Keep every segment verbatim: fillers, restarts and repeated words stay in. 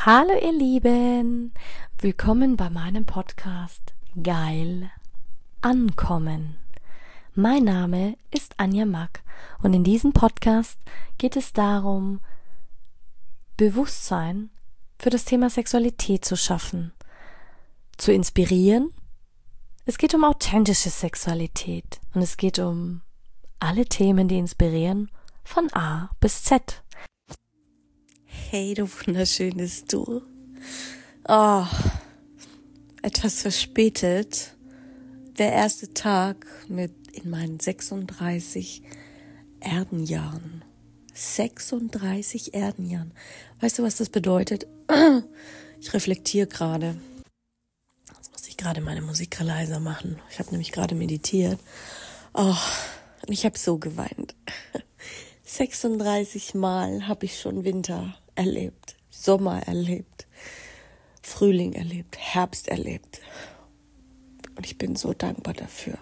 Hallo ihr Lieben, willkommen bei meinem Podcast Geil Ankommen. Mein Name ist Anja Mack und in diesem Podcast geht es darum, Bewusstsein für das Thema Sexualität zu schaffen, zu inspirieren. Es geht um authentische Sexualität und es geht um alle Themen, die inspirieren, von A bis Z. Hey, du wunderschönes Du. Oh, etwas verspätet. Der erste Tag mit in meinen sechsunddreißig Erdenjahren. sechsunddreißig Erdenjahren. Weißt du, was das bedeutet? Ich reflektiere gerade. Jetzt muss ich gerade meine Musik leiser machen. Ich habe nämlich gerade meditiert. Oh, und ich habe so geweint. sechsunddreißig Mal habe ich schon Winter erlebt, Sommer erlebt, Frühling erlebt, Herbst erlebt. Und ich bin so dankbar dafür.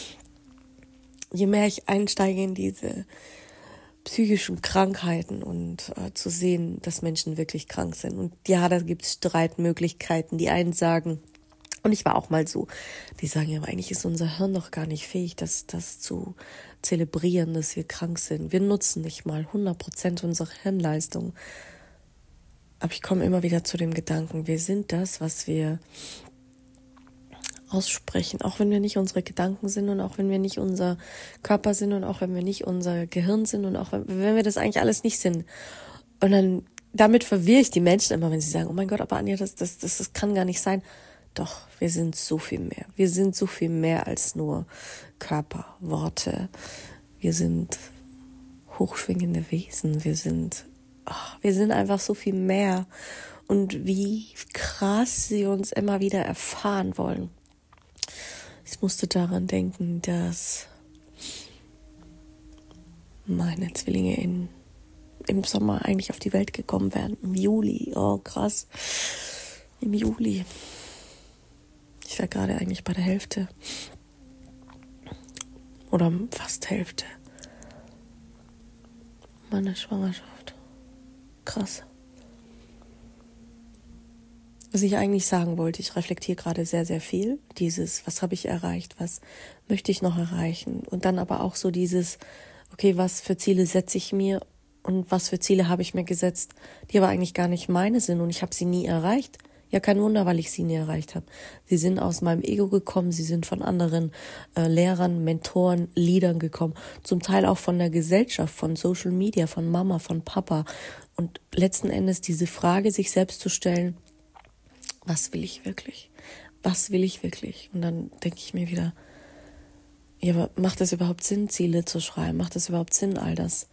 Je mehr ich einsteige in diese psychischen Krankheiten und äh, zu sehen, dass Menschen wirklich krank sind. Und ja, da gibt es Streitmöglichkeiten. Die einen sagen, und ich war auch mal so, die sagen ja, aber eigentlich ist unser Hirn noch gar nicht fähig, das, das zu zelebrieren, dass wir krank sind. Wir nutzen nicht mal hundert Prozent unserer Hirnleistung. Aber ich komme immer wieder zu dem Gedanken, wir sind das, was wir aussprechen, auch wenn wir nicht unsere Gedanken sind und auch wenn wir nicht unser Körper sind und auch wenn wir nicht unser Gehirn sind und auch wenn, wenn wir das eigentlich alles nicht sind. Und dann damit verwirre ich die Menschen immer, wenn sie sagen, oh mein Gott, aber Anja, das, das, das, das kann gar nicht sein. Doch, wir sind so viel mehr. Wir sind so viel mehr als nur Körper, Worte. Wir sind hochschwingende Wesen. Wir sind, oh, wir sind einfach so viel mehr. Und wie krass sie uns immer wieder erfahren wollen. Ich musste daran denken, dass meine Zwillinge in, im Sommer eigentlich auf die Welt gekommen wären. Im Juli. Oh, krass. Im Juli. Ich war gerade eigentlich bei der Hälfte. Oder fast Hälfte meiner Schwangerschaft. Krass. Was ich eigentlich sagen wollte, ich reflektiere gerade sehr, sehr viel. Dieses, was habe ich erreicht, was möchte ich noch erreichen? Und dann aber auch so dieses, okay, was für Ziele setze ich mir und was für Ziele habe ich mir gesetzt, die aber eigentlich gar nicht meine sind und ich habe sie nie erreicht. Ja, kein Wunder, weil ich sie nie erreicht habe. Sie sind aus meinem Ego gekommen, sie sind von anderen äh, Lehrern, Mentoren, Leadern gekommen. Zum Teil auch von der Gesellschaft, von Social Media, von Mama, von Papa. Und letzten Endes diese Frage, sich selbst zu stellen, was will ich wirklich? Was will ich wirklich? Und dann denke ich mir wieder, ja, aber macht es überhaupt Sinn, Ziele zu schreiben? Macht es überhaupt Sinn, all das?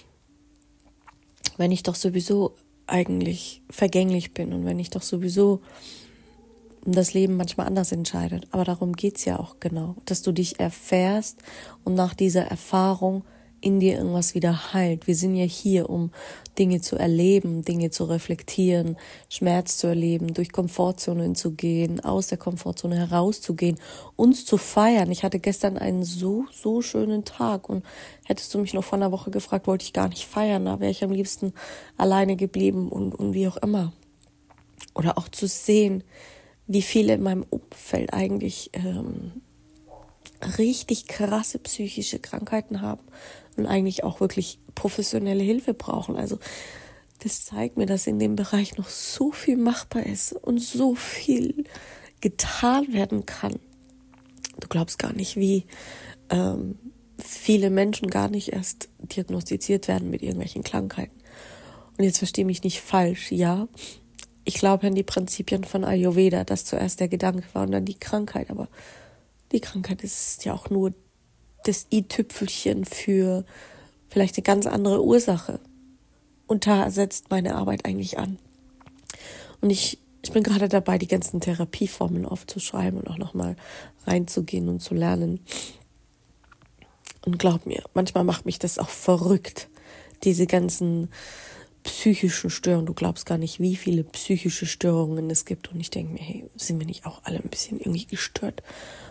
Wenn ich doch sowieso eigentlich vergänglich bin und wenn ich doch sowieso das Leben manchmal anders entscheidet. Aber darum geht's ja auch genau, dass du dich erfährst und nach dieser Erfahrung in dir irgendwas wieder heilt. Wir sind ja hier, um Dinge zu erleben, Dinge zu reflektieren, Schmerz zu erleben, durch Komfortzonen zu gehen, aus der Komfortzone herauszugehen, uns zu feiern. Ich hatte gestern einen so, so schönen Tag und hättest du mich noch vor einer Woche gefragt, wollte ich gar nicht feiern, da wäre ich am liebsten alleine geblieben und, und wie auch immer. Oder auch zu sehen, wie viele in meinem Umfeld eigentlich ähm, richtig krasse psychische Krankheiten haben und eigentlich auch wirklich professionelle Hilfe brauchen. Also das zeigt mir, dass in dem Bereich noch so viel machbar ist und so viel getan werden kann. Du glaubst gar nicht, wie ähm, viele Menschen gar nicht erst diagnostiziert werden mit irgendwelchen Krankheiten. Und jetzt verstehe mich nicht falsch, ja, ich glaube an die Prinzipien von Ayurveda, dass zuerst der Gedanke war und dann die Krankheit, aber die Krankheit ist ja auch nur das i-Tüpfelchen für vielleicht eine ganz andere Ursache. Und da setzt meine Arbeit eigentlich an. Und ich, ich bin gerade dabei, die ganzen Therapieformeln aufzuschreiben und auch nochmal reinzugehen und zu lernen. Und glaub mir, manchmal macht mich das auch verrückt, diese ganzen psychischen Störungen. Du glaubst gar nicht, wie viele psychische Störungen es gibt. Und ich denke mir, hey, sind wir nicht auch alle ein bisschen irgendwie gestört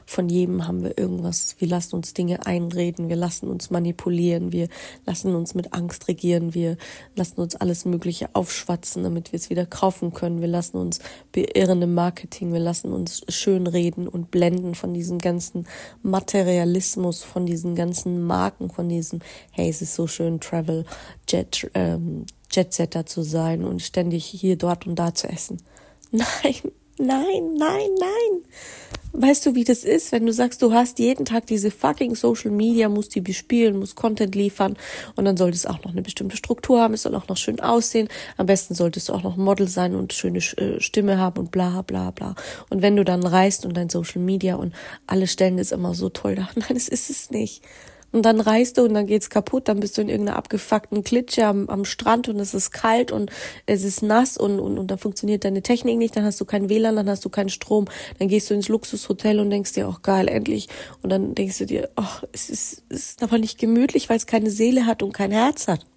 Von jedem haben wir irgendwas. Wir lassen uns Dinge einreden, wir lassen uns manipulieren, wir lassen uns mit Angst regieren, wir lassen uns alles Mögliche aufschwatzen, damit wir es wieder kaufen können. Wir lassen uns beirren im Marketing, wir lassen uns schönreden und blenden von diesem ganzen Materialismus, von diesen ganzen Marken, von diesem, hey, es ist so schön, Travel, Jet, ähm, Jetsetter zu sein und ständig hier, dort und da zu essen. Nein, nein, nein, nein. Weißt du, wie das ist, wenn du sagst, du hast jeden Tag diese fucking Social Media, musst die bespielen, musst Content liefern und dann sollte es auch noch eine bestimmte Struktur haben, es soll auch noch schön aussehen, am besten solltest du auch noch Model sein und schöne Stimme haben und bla bla bla. Und wenn du dann reist und dein Social Media und alle stellen das immer so toll dar, nein, das ist es nicht. Und dann reist du und dann geht's kaputt, dann bist du in irgendeiner abgefuckten Klitsche am, am Strand und es ist kalt und es ist nass und, und, und dann funktioniert deine Technik nicht, dann hast du kein W L A N, dann hast du keinen Strom, dann gehst du ins Luxushotel und denkst dir, oh geil, endlich. Und dann denkst du dir, oh, es ist, es ist aber nicht gemütlich, weil es keine Seele hat und kein Herz hat.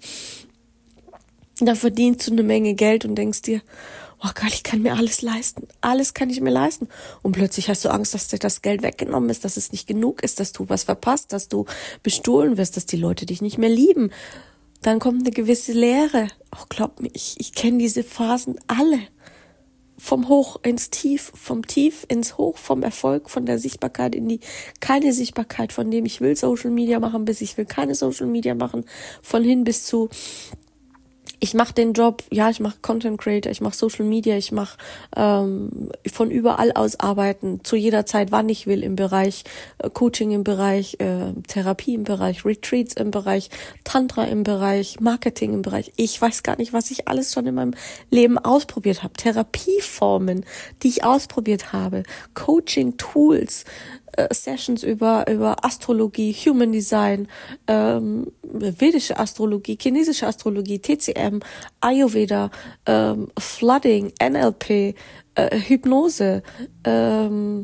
Und dann verdienst du eine Menge Geld und denkst dir, oh geil, ich kann mir alles leisten. Alles kann ich mir leisten. Und plötzlich hast du Angst, dass dir das Geld weggenommen ist, dass es nicht genug ist, dass du was verpasst, dass du bestohlen wirst, dass die Leute dich nicht mehr lieben. Dann kommt eine gewisse Leere. Oh, glaub mir, ich, ich kenne diese Phasen alle. Vom Hoch ins Tief, vom Tief ins Hoch, vom Erfolg, von der Sichtbarkeit in die keine Sichtbarkeit, von dem ich will Social Media machen, bis ich will keine Social Media machen, von hin bis zu ich mache den Job, ja, ich mache Content Creator, ich mache Social Media, ich mache ähm, von überall aus arbeiten, zu jeder Zeit, wann ich will, im Bereich äh, Coaching, im Bereich äh, Therapie, im Bereich Retreats, im Bereich Tantra, im Bereich Marketing, im Bereich, ich weiß gar nicht, was ich alles schon in meinem Leben ausprobiert habe, Therapieformen, die ich ausprobiert habe, Coaching-Tools, Sessions über über Astrologie, Human Design, ähm, vedische Astrologie, chinesische Astrologie, T C M, Ayurveda, ähm, Flooding, N L P, äh, Hypnose, ähm,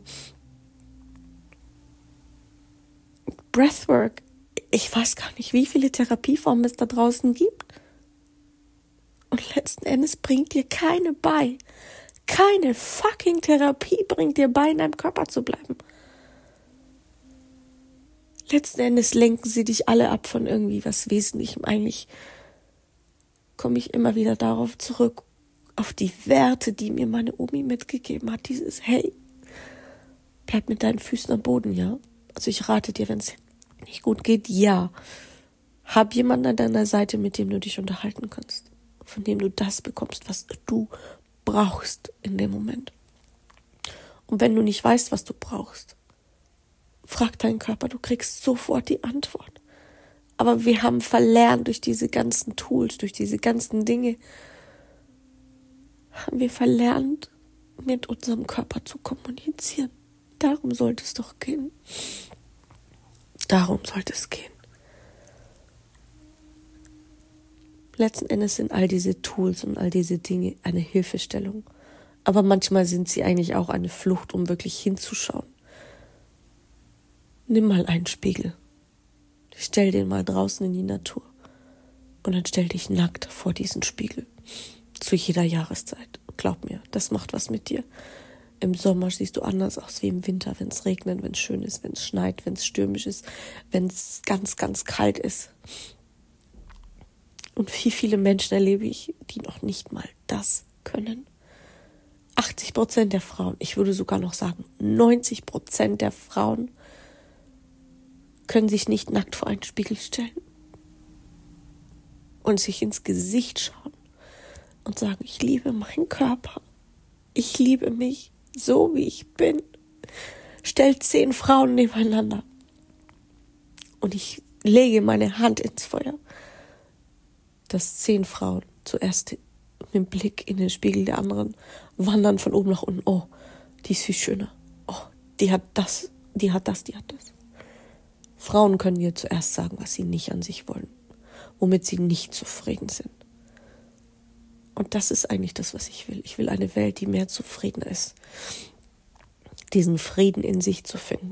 Breathwork. Ich weiß gar nicht, wie viele Therapieformen es da draußen gibt. Und letzten Endes bringt dir keine bei. Keine fucking Therapie bringt dir bei, in deinem Körper zu bleiben. Letzten Endes lenken sie dich alle ab von irgendwie was Wesentlichem. Eigentlich komme ich immer wieder darauf zurück, auf die Werte, die mir meine Omi mitgegeben hat. Dieses, hey, bleib mit deinen Füßen am Boden, ja? Also ich rate dir, wenn es nicht gut geht, ja. Hab jemanden an deiner Seite, mit dem du dich unterhalten kannst. Von dem du das bekommst, was du brauchst in dem Moment. Und wenn du nicht weißt, was du brauchst, frag deinen Körper, du kriegst sofort die Antwort. Aber wir haben verlernt durch diese ganzen Tools, durch diese ganzen Dinge, haben wir verlernt, mit unserem Körper zu kommunizieren. Darum sollte es doch gehen. Darum sollte es gehen. Letzten Endes sind all diese Tools und all diese Dinge eine Hilfestellung. Aber manchmal sind sie eigentlich auch eine Flucht, um wirklich hinzuschauen. Nimm mal einen Spiegel. Stell den mal draußen in die Natur. Und dann stell dich nackt vor diesen Spiegel. Zu jeder Jahreszeit. Glaub mir, das macht was mit dir. Im Sommer siehst du anders aus wie im Winter, wenn es regnet, wenn es schön ist, wenn es schneit, wenn es stürmisch ist, wenn es ganz, ganz kalt ist. Und wie viele Menschen erlebe ich, die noch nicht mal das können. achtzig Prozent der Frauen, ich würde sogar noch sagen, neunzig Prozent der Frauen können sich nicht nackt vor einen Spiegel stellen und sich ins Gesicht schauen und sagen, ich liebe meinen Körper, ich liebe mich so, wie ich bin. Stell zehn Frauen nebeneinander und ich lege meine Hand ins Feuer, dass zehn Frauen zuerst mit dem Blick in den Spiegel der anderen wandern von oben nach unten. Oh, die ist viel schöner. Oh, die hat das, die hat das, die hat das. Frauen können dir zuerst sagen, was sie nicht an sich wollen, womit sie nicht zufrieden sind. Und das ist eigentlich das, was ich will. Ich will eine Welt, die mehr zufrieden ist. Diesen Frieden in sich zu finden.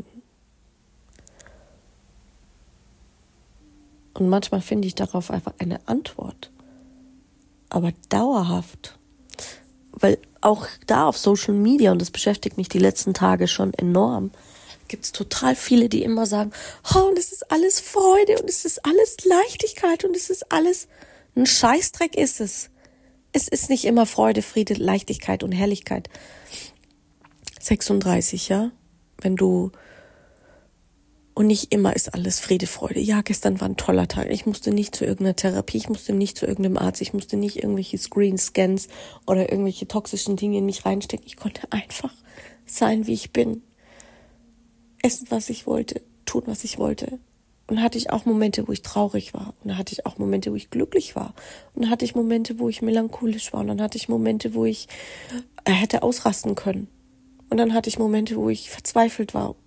Und manchmal finde ich darauf einfach eine Antwort. Aber dauerhaft. Weil auch da auf Social Media, und das beschäftigt mich die letzten Tage schon enorm, gibt es total viele, die immer sagen, oh, und es ist alles Freude und es ist alles Leichtigkeit und es ist alles, ein Scheißdreck ist es. Es ist nicht immer Freude, Friede, Leichtigkeit und Herrlichkeit. sechsunddreißig, ja, wenn du, und nicht immer ist alles Friede, Freude. Ja, gestern war ein toller Tag. Ich musste nicht zu irgendeiner Therapie, ich musste nicht zu irgendeinem Arzt, ich musste nicht irgendwelche Screen-Scans oder irgendwelche toxischen Dinge in mich reinstecken. Ich konnte einfach sein, wie ich bin. Essen, was ich wollte, tun, was ich wollte. Und dann hatte ich auch Momente, wo ich traurig war. Und dann hatte ich auch Momente, wo ich glücklich war. Und dann hatte ich Momente, wo ich melancholisch war. Und dann hatte ich Momente, wo ich äh, hätte ausrasten können. Und dann hatte ich Momente, wo ich verzweifelt war.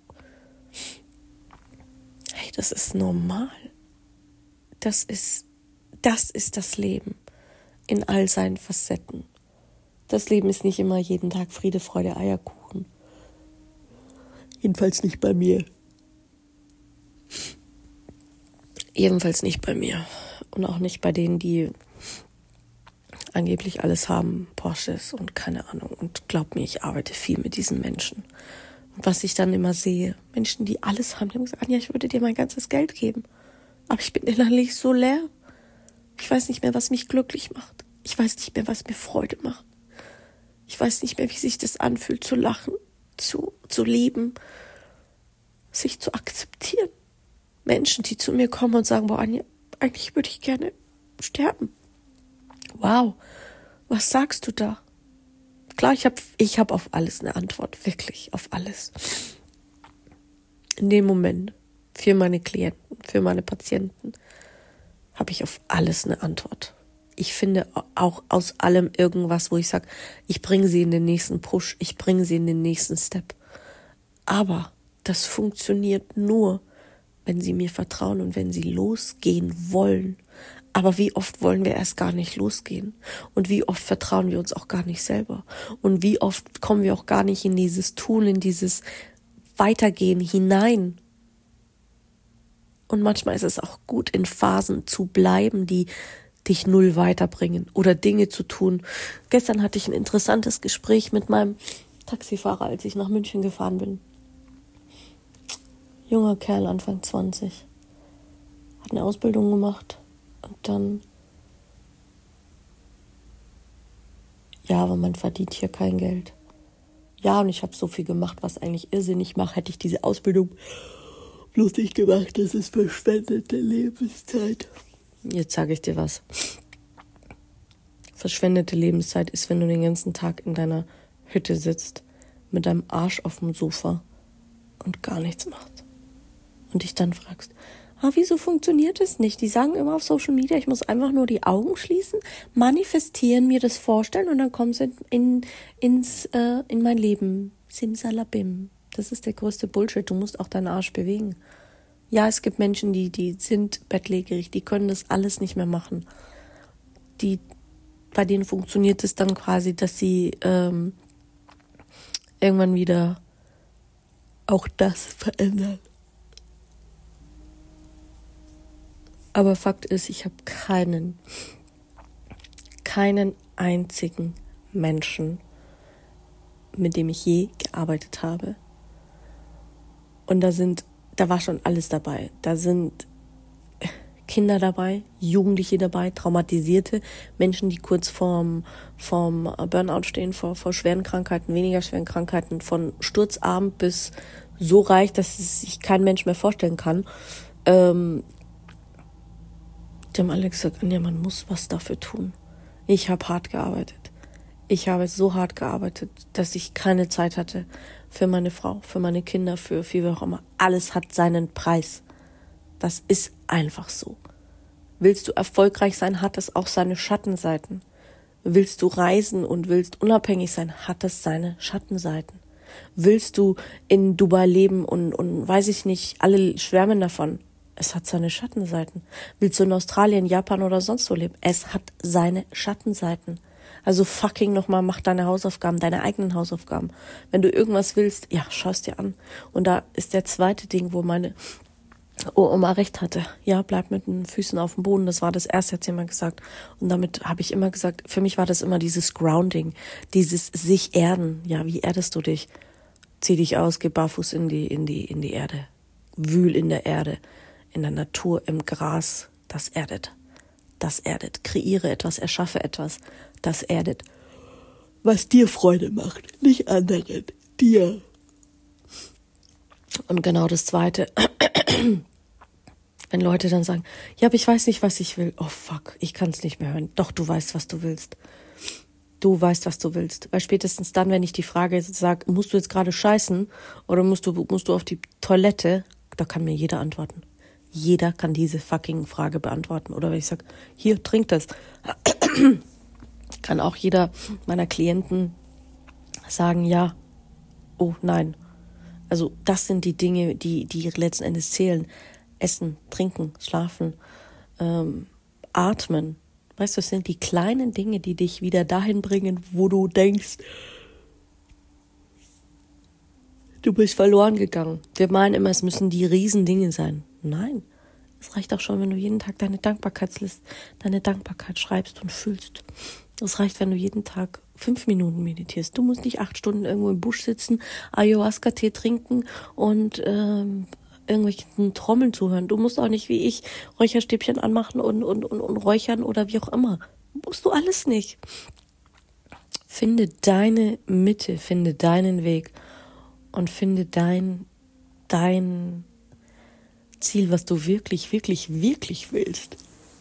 Hey, das ist normal. Das ist, das ist das Leben in all seinen Facetten. Das Leben ist nicht immer jeden Tag Friede, Freude, Eierkuchen. Jedenfalls nicht bei mir. Jedenfalls nicht bei mir. Und auch nicht bei denen, die angeblich alles haben, Porsches und keine Ahnung. Und glaub mir, ich arbeite viel mit diesen Menschen. Und was ich dann immer sehe, Menschen, die alles haben, die haben gesagt, Anja, ich würde dir mein ganzes Geld geben. Aber ich bin innerlich so leer. Ich weiß nicht mehr, was mich glücklich macht. Ich weiß nicht mehr, was mir Freude macht. Ich weiß nicht mehr, wie sich das anfühlt, zu lachen, zu, zu lieben, sich zu akzeptieren. Menschen, die zu mir kommen und sagen, boah, Anja, eigentlich würde ich gerne sterben. Wow, was sagst du da? Klar, ich habe ich hab auf alles eine Antwort, wirklich auf alles. In dem Moment, für meine Klienten, für meine Patienten, habe ich auf alles eine Antwort. Ich finde auch aus allem irgendwas, wo ich sage, ich bringe sie in den nächsten Push, ich bringe sie in den nächsten Step. Aber das funktioniert nur, wenn sie mir vertrauen und wenn sie losgehen wollen. Aber wie oft wollen wir erst gar nicht losgehen? Und wie oft vertrauen wir uns auch gar nicht selber? Und wie oft kommen wir auch gar nicht in dieses Tun, in dieses Weitergehen hinein? Und manchmal ist es auch gut, in Phasen zu bleiben, die dich null weiterbringen oder Dinge zu tun. Gestern hatte ich ein interessantes Gespräch mit meinem Taxifahrer, als ich nach München gefahren bin. Junger Kerl, Anfang zwanzig. Hat eine Ausbildung gemacht und dann, ja, aber man verdient hier kein Geld. Ja, und ich habe so viel gemacht, was eigentlich irrsinnig mache, hätte ich diese Ausbildung bloß nicht gemacht. Das ist verschwendete Lebenszeit. Jetzt sage ich dir was. Verschwendete Lebenszeit ist, wenn du den ganzen Tag in deiner Hütte sitzt, mit deinem Arsch auf dem Sofa und gar nichts machst. Und dich dann fragst, ah, wieso funktioniert es nicht? Die sagen immer auf Social Media, ich muss einfach nur die Augen schließen, manifestieren, mir das vorstellen und dann kommen sie in, ins, äh, in mein Leben. Simsalabim. Das ist der größte Bullshit. Du musst auch deinen Arsch bewegen. Ja, es gibt Menschen, die, die sind bettlägerig, die können das alles nicht mehr machen. Die, bei denen funktioniert es dann quasi, dass sie ähm, irgendwann wieder auch das verändern. Aber Fakt ist, ich habe keinen, keinen einzigen Menschen, mit dem ich je gearbeitet habe. Und da sind, da war schon alles dabei. Da sind Kinder dabei, Jugendliche dabei, traumatisierte Menschen, die kurz vorm, vorm Burnout stehen, vor, vor schweren Krankheiten, weniger schweren Krankheiten, von sturzarm bis so reich, dass es sich kein Mensch mehr vorstellen kann. Ähm, Die haben alle gesagt, Anja, man muss was dafür tun. Ich habe hart gearbeitet. Ich habe so hart gearbeitet, dass ich keine Zeit hatte für meine Frau, für meine Kinder, für, für wie auch immer. Alles hat seinen Preis. Das ist einfach so. Willst du erfolgreich sein, hat es auch seine Schattenseiten. Willst du reisen und willst unabhängig sein, hat es seine Schattenseiten. Willst du in Dubai leben und, und weiß ich nicht, alle schwärmen davon. Es hat seine Schattenseiten. Willst du in Australien, Japan oder sonst wo leben? Es hat seine Schattenseiten. Also fucking nochmal, mach deine Hausaufgaben, deine eigenen Hausaufgaben. Wenn du irgendwas willst, ja, schau es dir an. Und da ist der zweite Ding, wo meine Oma recht hatte. Ja, bleib mit den Füßen auf dem Boden. Das war das erste, hat sie immer gesagt. Und damit habe ich immer gesagt, für mich war das immer dieses Grounding, dieses sich erden. Ja, wie erdest du dich? Zieh dich aus, geh barfuß in die, in die, in die Erde. Wühl in der Erde, in der Natur, im Gras. Das erdet. Das erdet. Kreiere etwas, erschaffe etwas. Das erdet. Was dir Freude macht, nicht anderen. Dir. Und genau das Zweite. Wenn Leute dann sagen, ja, aber ich weiß nicht, was ich will. Oh fuck, ich kann es nicht mehr hören. Doch, du weißt, was du willst. Du weißt, was du willst. Weil spätestens dann, wenn ich die Frage sage, musst du jetzt gerade scheißen oder musst du, musst du auf die Toilette, da kann mir jeder antworten. Jeder kann diese fucking Frage beantworten. Oder wenn ich sage, hier, trink das. Kann auch jeder meiner Klienten sagen, ja, oh nein. Also das sind die Dinge, die, die letzten Endes zählen. Essen, trinken, schlafen, ähm, atmen. Weißt du, es sind die kleinen Dinge, die dich wieder dahin bringen, wo du denkst, du bist verloren gegangen. Wir meinen immer, es müssen die Riesendinge sein. Nein, es reicht auch schon, wenn du jeden Tag deine Dankbarkeitsliste, deine Dankbarkeit schreibst und fühlst. Es reicht, wenn du jeden Tag fünf Minuten meditierst. Du musst nicht acht Stunden irgendwo im Busch sitzen, Ayahuasca-Tee trinken und ähm, irgendwelchen Trommeln zuhören. Du musst auch nicht wie ich Räucherstäbchen anmachen und, und, und, und räuchern oder wie auch immer. Musst du alles nicht. Finde deine Mitte, finde deinen Weg und finde dein, dein Ziel, was du wirklich, wirklich, wirklich willst.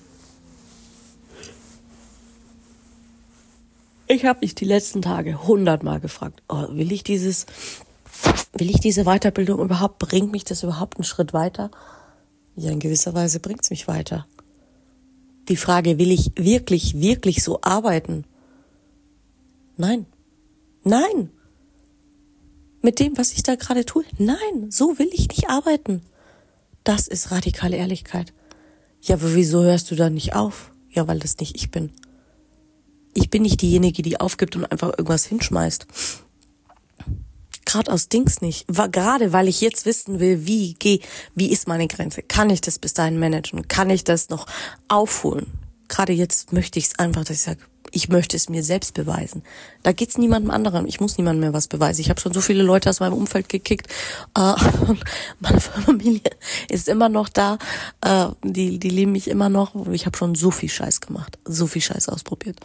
Ich habe mich die letzten Tage hundertmal gefragt, oh, will ich dieses... Will ich diese Weiterbildung überhaupt, bringt mich das überhaupt einen Schritt weiter? Ja, in gewisser Weise bringt es mich weiter. Die Frage, will ich wirklich, wirklich so arbeiten? Nein. Nein. Mit dem, was ich da gerade tue? Nein, so will ich nicht arbeiten. Das ist radikale Ehrlichkeit. Ja, aber wieso hörst du da nicht auf? Ja, weil das nicht ich bin. Ich bin nicht diejenige, die aufgibt und einfach irgendwas hinschmeißt. Gerade aus Dings nicht. War gerade, weil ich jetzt wissen will, wie geh, wie ist meine Grenze? Kann ich das bis dahin managen? Kann ich das noch aufholen? Gerade jetzt möchte ich es einfach, dass ich sage, ich möchte es mir selbst beweisen. Da geht's niemandem anderen. Ich muss niemandem mehr was beweisen. Ich habe schon so viele Leute aus meinem Umfeld gekickt. Äh, meine Familie ist immer noch da. Äh, die, die lieben mich immer noch. Ich habe schon so viel Scheiß gemacht. So viel Scheiß ausprobiert.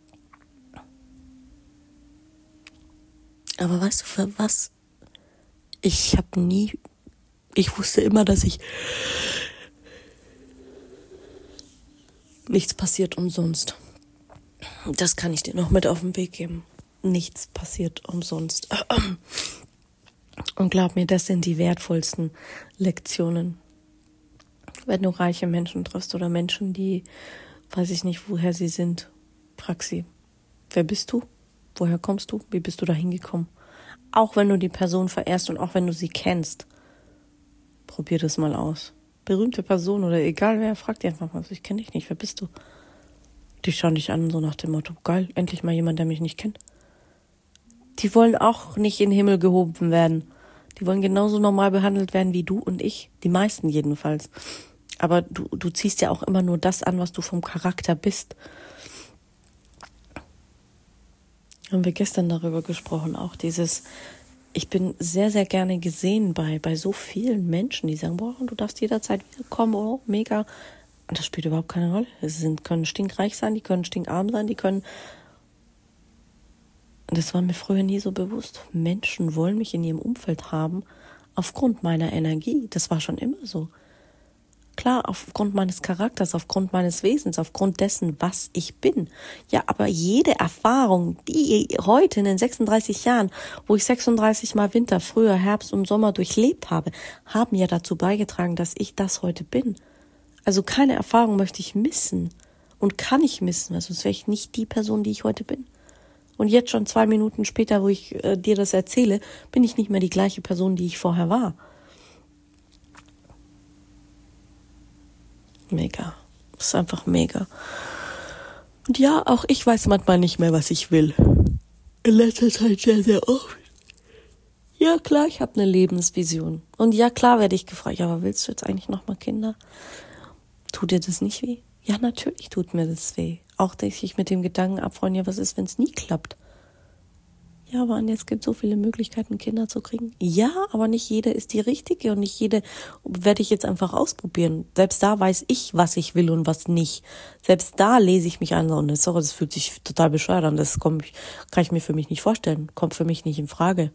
Aber weißt du, für was? Ich habe nie, ich wusste immer, dass ich, nichts passiert umsonst. Das kann ich dir noch mit auf den Weg geben. Nichts passiert umsonst. Und glaub mir, das sind die wertvollsten Lektionen. Wenn du reiche Menschen triffst oder Menschen, die, weiß ich nicht, woher sie sind, frag sie, wer bist du? Woher kommst du? Wie bist du da hingekommen? Auch wenn du die Person verehrst und auch wenn du sie kennst, probier das mal aus. Berühmte Person oder egal wer, frag dir einfach mal, ich kenne dich nicht, wer bist du? Die schauen dich an, so nach dem Motto, geil, endlich mal jemand, der mich nicht kennt. Die wollen auch nicht in den Himmel gehoben werden. Die wollen genauso normal behandelt werden wie du und ich. Die meisten jedenfalls. Aber du, du ziehst ja auch immer nur das an, was du vom Charakter bist. Haben wir gestern darüber gesprochen, auch dieses, ich bin sehr, sehr gerne gesehen bei, bei so vielen Menschen, die sagen, boah, du darfst jederzeit wiederkommen, oh, mega. Und das spielt überhaupt keine Rolle. Sie sind, können stinkreich sein, die können stinkarm sein, die können, und das war mir früher nie so bewusst. Menschen wollen mich in ihrem Umfeld haben, aufgrund meiner Energie. Das war schon immer so. Klar, aufgrund meines Charakters, aufgrund meines Wesens, aufgrund dessen, was ich bin. Ja, aber jede Erfahrung, die heute in den sechsunddreißig Jahren, wo ich sechsunddreißig Mal Winter, Frühjahr, Herbst und Sommer durchlebt habe, haben ja dazu beigetragen, dass ich das heute bin. Also keine Erfahrung möchte ich missen und kann ich missen, weil sonst wäre ich nicht die Person, die ich heute bin. Und jetzt schon zwei Minuten später, wo ich äh, dir das erzähle, bin ich nicht mehr die gleiche Person, die ich vorher war. Mega. Das ist einfach mega. Und ja, auch ich weiß manchmal nicht mehr, was ich will. In letzter Zeit sehr, sehr oft. Ja, klar, ich habe eine Lebensvision. Und ja, klar werde ich gefragt, ja, aber willst du jetzt eigentlich nochmal Kinder? Tut dir das nicht weh? Ja, natürlich tut mir das weh. Auch, dass ich mit dem Gedanken abfreuen, ja, was ist, wenn es nie klappt? Ja, aber Anja, es gibt so viele Möglichkeiten, Kinder zu kriegen. Ja, aber nicht jede ist die richtige und nicht jede werde ich jetzt einfach ausprobieren. Selbst da weiß ich, was ich will und was nicht. Selbst da lese ich mich an und sorry, das fühlt sich total bescheuert an. Das kommt, kann ich mir für mich nicht vorstellen. Kommt für mich nicht in Frage.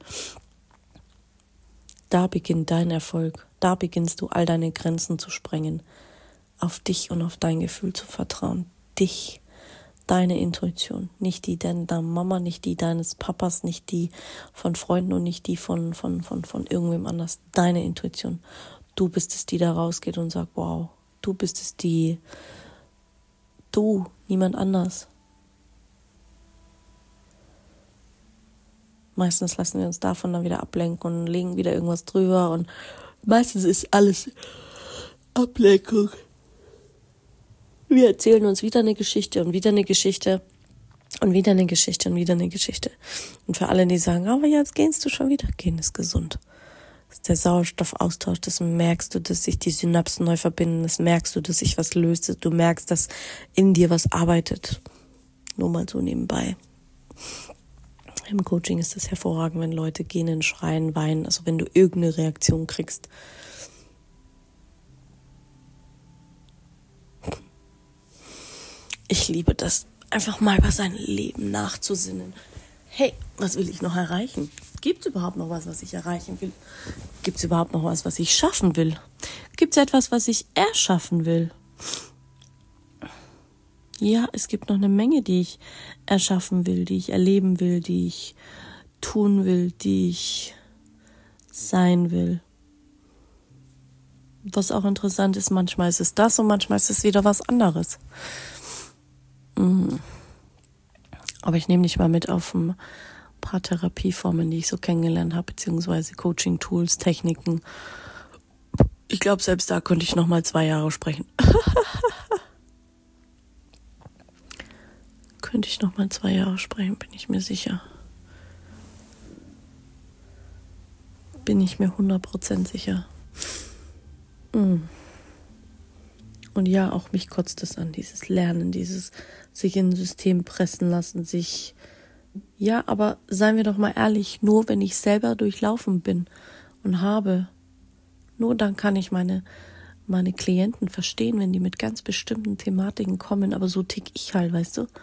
Da beginnt dein Erfolg. Da beginnst du, all deine Grenzen zu sprengen. Auf dich und auf dein Gefühl zu vertrauen. Dich. Deine Intuition, nicht die deiner Mama, nicht die deines Papas, nicht die von Freunden und nicht die von, von, von, von irgendwem anders. Deine Intuition. Du bist es, die da rausgeht und sagt, wow, du bist es, die, du, niemand anders. Meistens lassen wir uns davon dann wieder ablenken und legen wieder irgendwas drüber und meistens ist alles Ablenkung. Wir erzählen uns wieder eine Geschichte und wieder eine Geschichte und wieder eine Geschichte und wieder eine Geschichte. Und für alle, die sagen, aber jetzt gehst du schon wieder, gehen ist gesund. Das ist der Sauerstoffaustausch, das merkst du, dass sich die Synapsen neu verbinden, das merkst du, dass sich was löst, du merkst, dass in dir was arbeitet. Nur mal so nebenbei. Im Coaching ist es hervorragend, wenn Leute gehen, schreien, weinen, also wenn du irgendeine Reaktion kriegst. Ich liebe das, einfach mal über sein Leben nachzusinnen. Hey, was will ich noch erreichen? Gibt es überhaupt noch was, was ich erreichen will? Gibt es überhaupt noch was, was ich schaffen will? Gibt es etwas, was ich erschaffen will? Ja, es gibt noch eine Menge, die ich erschaffen will, die ich erleben will, die ich tun will, die ich sein will. Was auch interessant ist, manchmal ist es das und manchmal ist es wieder was anderes. Aber ich nehme dich mal mit auf ein paar Therapieformen, die ich so kennengelernt habe, beziehungsweise Coaching-Tools, Techniken. Ich glaube, selbst da könnte ich noch mal zwei Jahre sprechen. könnte ich noch mal zwei Jahre sprechen, bin ich mir sicher. Bin ich mir hundert Prozent sicher. Mm. Und ja, auch mich kotzt es an, dieses Lernen, dieses sich in ein System pressen lassen, sich, ja, aber seien wir doch mal ehrlich, nur wenn ich selber durchlaufen bin und habe, nur dann kann ich meine, meine Klienten verstehen, wenn die mit ganz bestimmten Thematiken kommen, aber so tick ich halt, weißt du.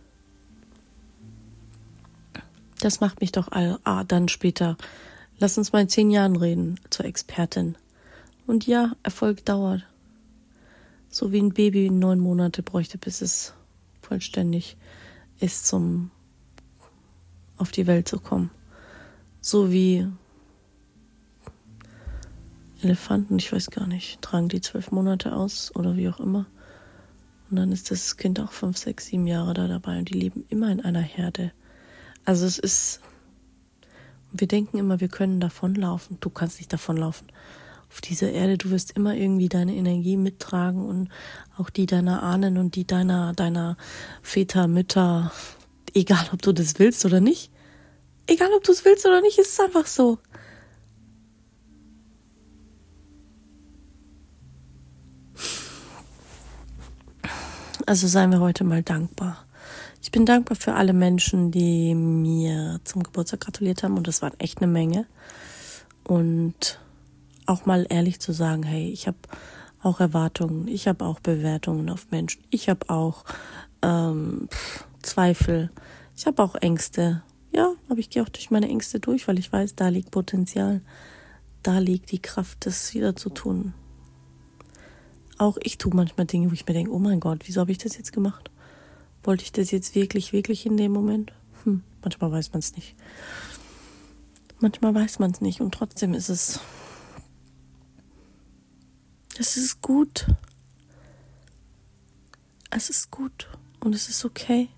Das macht mich doch all, ah, dann später, lass uns mal in zehn Jahren reden, zur Expertin. Und ja, Erfolg dauert. So wie ein Baby neun Monate bräuchte, bis es vollständig ist, zum auf die Welt zu kommen. So wie Elefanten, ich weiß gar nicht, tragen die zwölf Monate aus oder wie auch immer. Und dann ist das Kind auch fünf, sechs, sieben Jahre da dabei und die leben immer in einer Herde. Also es ist, wir denken immer, wir können davonlaufen. Du kannst nicht davonlaufen. Auf dieser Erde, du wirst immer irgendwie deine Energie mittragen und auch die deiner Ahnen und die deiner, deiner Väter, Mütter, egal ob du das willst oder nicht. Egal ob du es willst oder nicht, ist es einfach so. Also seien wir heute mal dankbar. Ich bin dankbar für alle Menschen, die mir zum Geburtstag gratuliert haben und das waren echt eine Menge. Und auch mal ehrlich zu sagen, hey, ich habe auch Erwartungen, ich habe auch Bewertungen auf Menschen, ich habe auch ähm, Zweifel, ich habe auch Ängste. Ja, aber ich gehe auch durch meine Ängste durch, weil ich weiß, da liegt Potenzial, da liegt die Kraft, das wieder zu tun. Auch ich tue manchmal Dinge, wo ich mir denke, oh mein Gott, wieso habe ich das jetzt gemacht? Wollte ich das jetzt wirklich, wirklich in dem Moment? Hm, manchmal weiß man es nicht. Manchmal weiß man es nicht und trotzdem ist es, es ist gut. Es ist gut und es ist okay.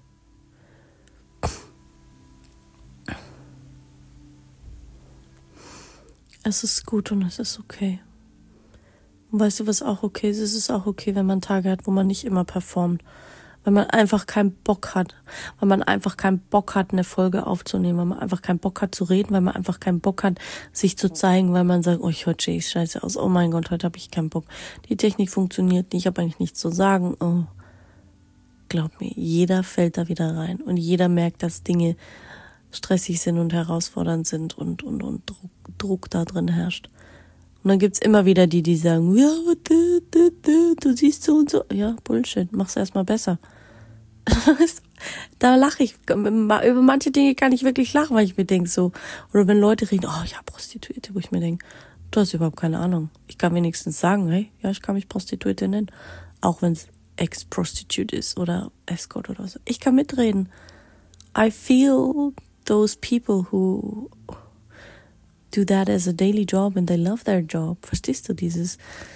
Es ist gut und es ist okay. Und weißt du, was auch okay ist? Es ist auch okay, wenn man Tage hat, wo man nicht immer performt. Wenn man einfach keinen Bock hat. Weil man einfach keinen Bock hat, eine Folge aufzunehmen. Weil man einfach keinen Bock hat zu reden. Weil man einfach keinen Bock hat, sich zu zeigen. Weil man sagt, oh, ich heute sehe ich scheiße aus. Oh mein Gott, heute habe ich keinen Bock. Die Technik funktioniert nicht. Ich habe eigentlich nichts zu sagen. Oh. Glaub mir, jeder fällt da wieder rein. Und jeder merkt, dass Dinge stressig sind und herausfordernd sind und, und, und Druck, Druck da drin herrscht. Und dann gibt's immer wieder die, die sagen, ja, du, du, du, du siehst so und so. Ja, Bullshit, mach's erstmal besser. Da lache ich. Über manche Dinge kann ich wirklich lachen, weil ich mir denke so, oder wenn Leute reden, oh ja, Prostituierte, wo ich mir denke, du hast überhaupt keine Ahnung. Ich kann wenigstens sagen, hey, ja, ich kann mich Prostituierte nennen. Auch wenn es Ex-Prostitute ist oder Escort oder so. Ich kann mitreden. I feel those people who do that as a daily job and they love their job. Verstehst du dieses?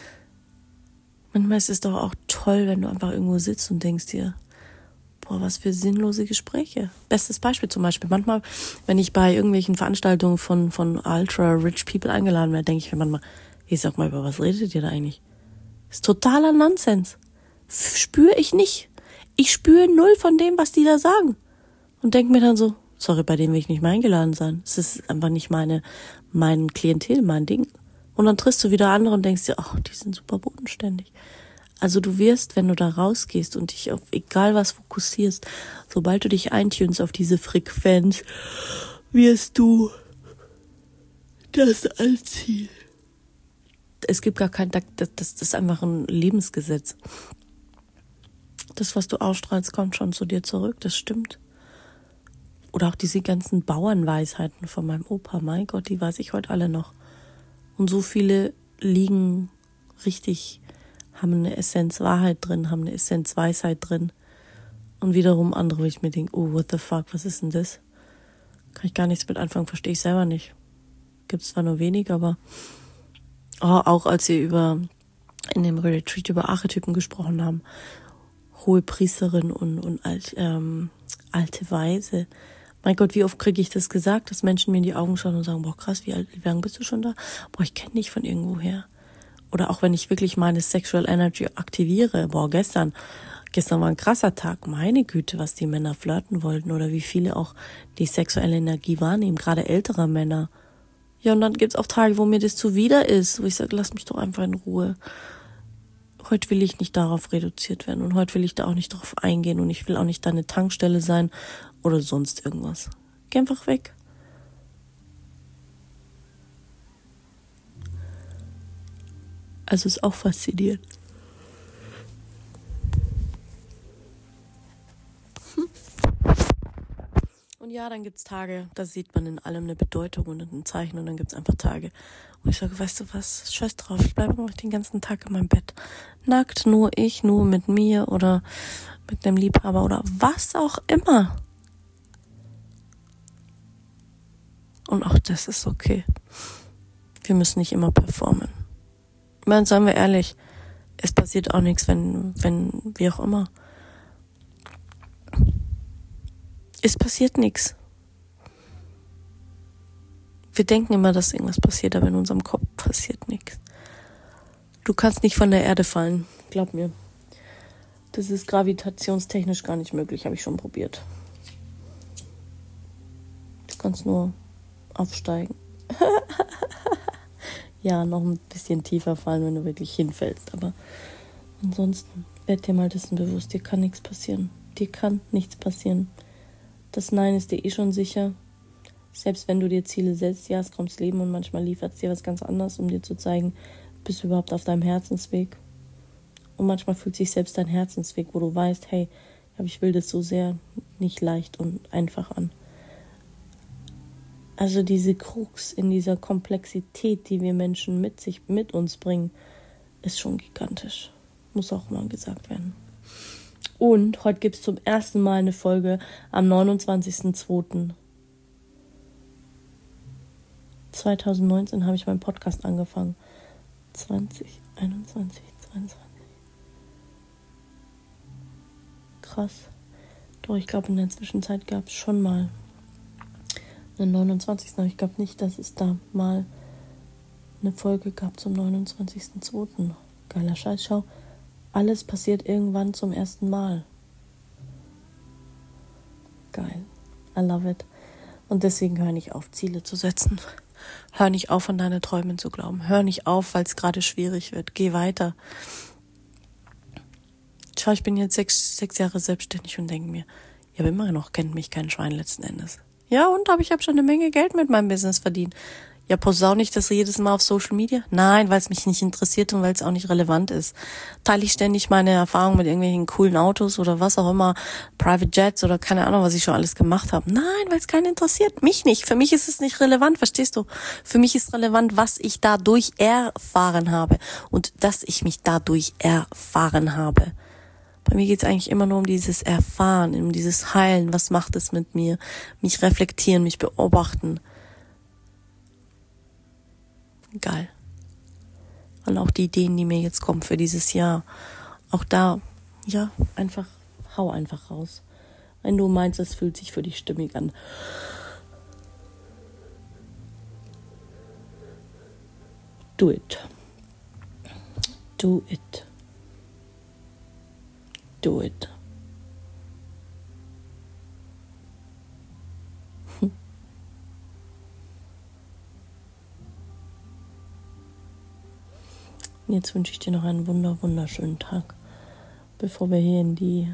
Manchmal ist es doch auch toll, wenn du einfach irgendwo sitzt und denkst dir, boah, was für sinnlose Gespräche. Bestes Beispiel zum Beispiel. Manchmal, wenn ich bei irgendwelchen Veranstaltungen von, von ultra-rich people eingeladen werde, denke ich mir manchmal, ich sag mal, über was redet ihr da eigentlich? Das ist totaler Nonsens. Spüre ich nicht. Ich spüre null von dem, was die da sagen. Und denke mir dann so, sorry, bei dem will ich nicht mehr eingeladen sein. Es ist einfach nicht meine, mein Klientel, mein Ding. Und dann triffst du wieder andere und denkst dir, ach, die sind super bodenständig. Also du wirst, wenn du da rausgehst und dich auf egal was fokussierst, sobald du dich eintunst auf diese Frequenz, wirst du das anziehen. Es gibt gar kein, das, das ist einfach ein Lebensgesetz. Das, was du ausstrahlst, kommt schon zu dir zurück, das stimmt. Oder auch diese ganzen Bauernweisheiten von meinem Opa, mein Gott, die weiß ich heute alle noch. Und so viele liegen richtig, haben eine Essenz Wahrheit drin, haben eine Essenz Weisheit drin. Und wiederum andere, wo ich mir denke, oh, what the fuck, was ist denn das? Kann ich gar nichts mit anfangen, verstehe ich selber nicht. Gibt es zwar nur wenig, aber oh, auch als wir über in dem Retreat über Archetypen gesprochen haben, hohe Priesterin und, und alt, ähm, alte Weise. Mein Gott, wie oft kriege ich das gesagt, dass Menschen mir in die Augen schauen und sagen, boah krass, wie alt, wie lange bist du schon da? Boah, ich kenne dich von irgendwoher. Oder auch wenn ich wirklich meine Sexual Energy aktiviere, boah, gestern, gestern war ein krasser Tag, meine Güte, was die Männer flirten wollten oder wie viele auch die sexuelle Energie wahrnehmen, gerade ältere Männer. Ja, und dann gibt's auch Tage, wo mir das zuwider ist, wo ich sage, lass mich doch einfach in Ruhe. Heute will ich nicht darauf reduziert werden und heute will ich da auch nicht drauf eingehen und ich will auch nicht deine Tankstelle sein oder sonst irgendwas. Geh einfach weg. Also ist auch faszinierend. Und ja, dann gibt's Tage, da sieht man in allem eine Bedeutung und ein Zeichen und dann gibt's einfach Tage, wo ich sage, weißt du was, scheiß drauf, ich bleibe noch den ganzen Tag in meinem Bett. Nackt, nur ich, nur mit mir oder mit einem Liebhaber oder was auch immer. Und auch das ist okay. Wir müssen nicht immer performen. Ich meine, seien wir ehrlich, es passiert auch nichts, wenn, wenn, wie auch immer. Es passiert nichts. Wir denken immer, dass irgendwas passiert, aber in unserem Kopf passiert nichts. Du kannst nicht von der Erde fallen, glaub mir. Das ist gravitationstechnisch gar nicht möglich, habe ich schon probiert. Du kannst nur aufsteigen. Ja, noch ein bisschen tiefer fallen, wenn du wirklich hinfällst. Aber ansonsten, werd dir mal dessen bewusst, dir kann nichts passieren. Dir kann nichts passieren. Das Nein ist dir eh schon sicher. Selbst wenn du dir Ziele setzt, ja, es kommt das Leben und manchmal liefert es dir was ganz anderes, um dir zu zeigen, bist du überhaupt auf deinem Herzensweg. Und manchmal fühlt sich selbst dein Herzensweg, wo du weißt, hey, aber ich will das so sehr, nicht leicht und einfach an. Also diese Krux in dieser Komplexität, die wir Menschen mit sich, mit uns bringen, ist schon gigantisch. Muss auch mal gesagt werden. Und heute gibt es zum ersten Mal eine Folge am neunundzwanzigsten zweiten zweitausendneunzehn habe ich meinen Podcast angefangen. zwanzig, einundzwanzig, zweiundzwanzig. Krass. Doch, ich glaube, in der Zwischenzeit gab es schon mal den neunundzwanzigsten Aber ich glaube nicht, dass es da mal eine Folge gab zum neunundzwanzigsten zweiten Geiler Scheiß, schau. Alles passiert irgendwann zum ersten Mal. Geil. I love it. Und deswegen hör nicht auf, Ziele zu setzen. Hör nicht auf, an deine Träume zu glauben. Hör nicht auf, weil es gerade schwierig wird. Geh weiter. Schau, ich bin jetzt sechs, sechs Jahre selbstständig und denke mir, ja, aber immer noch kennt mich kein Schwein letzten Endes. Ja, und aber ich habe schon eine Menge Geld mit meinem Business verdient. Ja, posaune ich das jedes Mal auf Social Media? Nein, weil es mich nicht interessiert und weil es auch nicht relevant ist. Teile ich ständig meine Erfahrungen mit irgendwelchen coolen Autos oder was auch immer, Private Jets oder keine Ahnung, was ich schon alles gemacht habe? Nein, weil es keinen interessiert. Mich nicht. Für mich ist es nicht relevant, verstehst du? Für mich ist relevant, was ich dadurch erfahren habe und dass ich mich dadurch erfahren habe. Bei mir geht's eigentlich immer nur um dieses Erfahren, um dieses Heilen. Was macht es mit mir? Mich reflektieren, mich beobachten. Geil. Und auch die Ideen, die mir jetzt kommen für dieses Jahr. Auch da, ja, einfach, hau einfach raus. Wenn du meinst, es fühlt sich für dich stimmig an. Do it. Do it. Do it. Jetzt wünsche ich dir noch einen wunder, wunderschönen Tag, bevor wir hier in die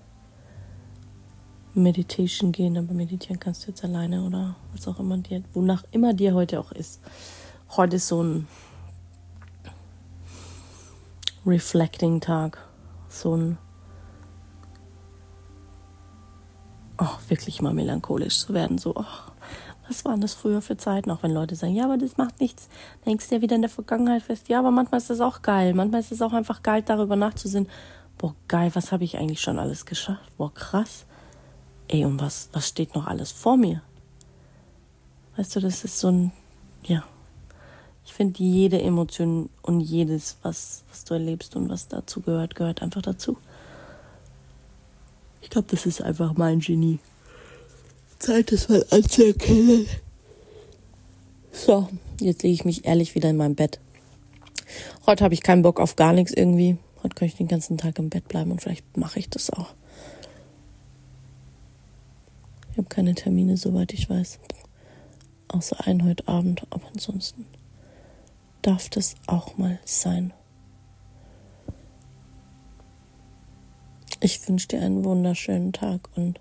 Meditation gehen. Aber meditieren kannst du jetzt alleine oder was auch immer dir, wonach immer dir heute auch ist. Heute ist so ein Reflecting-Tag, so ein oh, wirklich mal melancholisch zu werden, so oh, was waren das früher für Zeiten? Auch wenn Leute sagen, ja, aber das macht nichts. Dann hängst du ja wieder in der Vergangenheit fest. Ja, aber manchmal ist das auch geil. Manchmal ist es auch einfach geil, darüber nachzusinnen. Boah, geil, was habe ich eigentlich schon alles geschafft? Boah, krass. Ey, und was, was steht noch alles vor mir? Weißt du, das ist so ein, ja. Ich finde, jede Emotion und jedes, was, was du erlebst und was dazu gehört, gehört einfach dazu. Ich glaube, das ist einfach mein Genie. Zeit, das mal anzuerkennen. So, jetzt lege ich mich ehrlich wieder in mein Bett. Heute habe ich keinen Bock auf gar nichts irgendwie. Heute kann ich den ganzen Tag im Bett bleiben und vielleicht mache ich das auch. Ich habe keine Termine, soweit ich weiß. Außer einen heute Abend, aber ansonsten darf das auch mal sein. Ich wünsche dir einen wunderschönen Tag und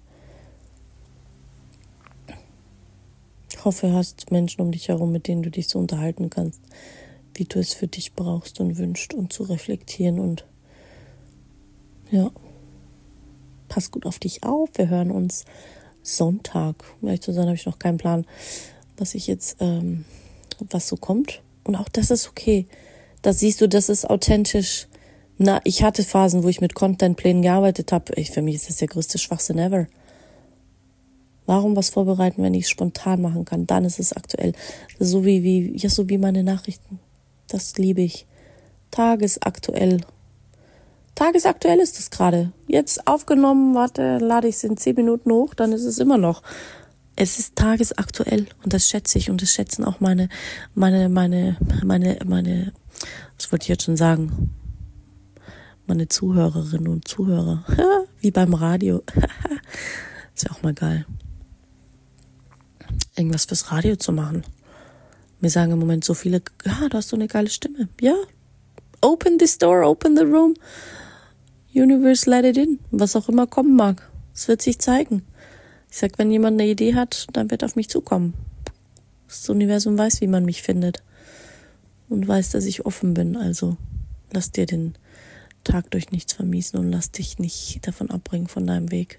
hoffe, du hast Menschen um dich herum, mit denen du dich so unterhalten kannst, wie du es für dich brauchst und wünschst und zu reflektieren und ja, pass gut auf dich auf. Wir hören uns Sonntag. Um ehrlich zu sein, habe ich noch keinen Plan, was ich jetzt, ähm, was so kommt. Und auch das ist okay. Da siehst du, das ist authentisch. Na, ich hatte Phasen, wo ich mit Contentplänen gearbeitet habe. Ich, für mich ist das der größte Schwachsinn ever. Warum was vorbereiten, wenn ich es spontan machen kann? Dann ist es aktuell. So wie, wie, ja, so wie meine Nachrichten. Das liebe ich. Tagesaktuell. Tagesaktuell ist es gerade. Jetzt aufgenommen, warte, lade ich es in zehn Minuten hoch, dann ist es immer noch. Es ist tagesaktuell und das schätze ich und das schätzen auch meine, meine, meine, meine, meine, was wollte ich jetzt schon sagen? Meine Zuhörerinnen und Zuhörer. Wie beim Radio. Ist ja auch mal geil. Irgendwas fürs Radio zu machen. Mir sagen im Moment so viele, ja, du hast so eine geile Stimme. Ja, open this door, open the room. Universe, let it in. Was auch immer kommen mag. Es wird sich zeigen. Ich sag, wenn jemand eine Idee hat, dann wird auf mich zukommen. Das Universum weiß, wie man mich findet. Und weiß, dass ich offen bin. Also lass dir den Tag durch nichts vermiesen und lass dich nicht davon abbringen von deinem Weg.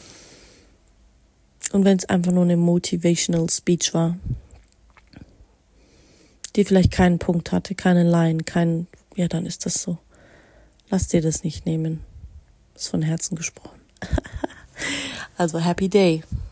Und wenn es einfach nur eine motivational Speech war, die vielleicht keinen Punkt hatte, keine Line, kein, ja, dann ist das so. Lass dir das nicht nehmen. Ist von Herzen gesprochen. Also happy day.